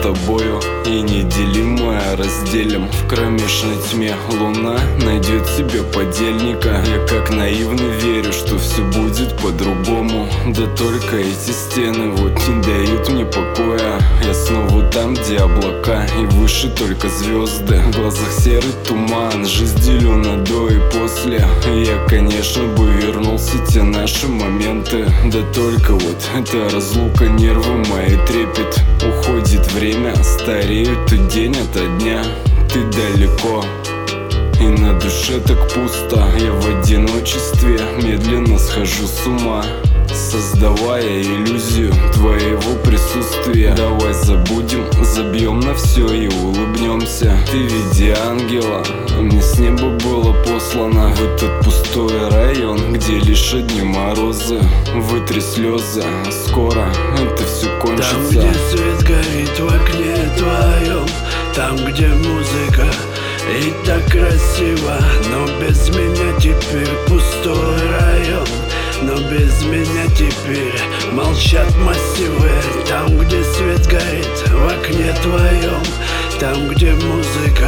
тобою и неделимое разделим. В кромешной тьме луна найдет себе подельника. Я как наивно верю, что все будет по-другому. Да только эти стены вот не дают мне покоя. Я снова там, где облака и выше только звезды. В глазах серый туман, жизнь делю на до и после. Я, конечно, бы вернулся те наши моменты. Да только вот эта разлука, нервы мои трепет. Уходит время, стареют то день ото дня. Ты далеко и на душе так пусто. Я в одиночестве медленно схожу с ума, создавая иллюзию твоего присутствия. Давай забудем, забьем на все и улыбнемся. Ты в виде ангела, мне с неба было послано в этот пустой район, где лишь одни морозы. Вытри слезы, скоро это все кончится. Там, где свет горит в окне твоем, там, где музыка и так красиво, но без меня теперь пустой район. Но без меня теперь молчат массивы. Там, где свет горит в окне твоем, там, где музыка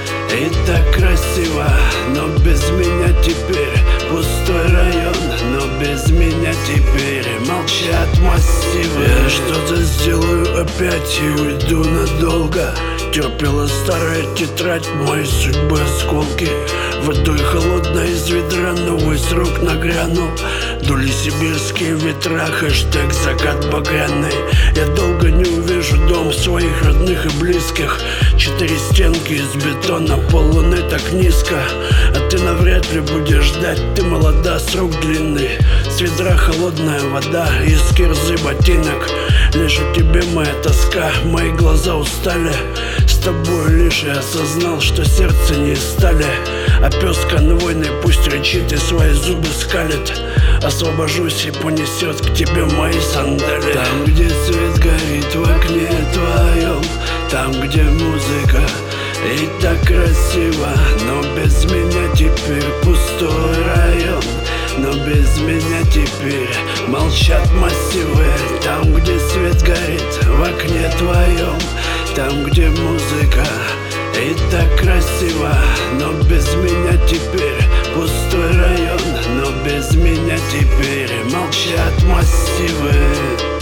и так красиво, но без меня теперь пустой район. Но без меня теперь молчат массивы. Я что-то сделаю опять и уйду надолго. Терпела старая тетрадь моей судьбы осколки. Водой холодной из ведра новый срок нагрянул. Дули сибирские ветра, хэштег закат багряный. Я долго не увижу дом своих родных и близких. 4 стенки из бетона, пол луны так низко. А ты навряд ли будешь ждать, ты молода, срок длинный. С ведра холодная вода, из кирзы ботинок. Лишь о тебе моя тоска, мои глаза устали. С тобой лишь я осознал, что сердце не из стали. А пес конвойный пусть рычит и свои зубы скалит. Освобожусь и понесет к тебе мои сандали. Там, где свет горит в окне твоем, там, где музыка и так красиво, но без меня теперь пустой район. Но без меня теперь молчат массивы. Там, где свет горит в окне твоем, там, где музыка и так красиво, но без меня теперь пустой район. Но без меня теперь молчат массивы.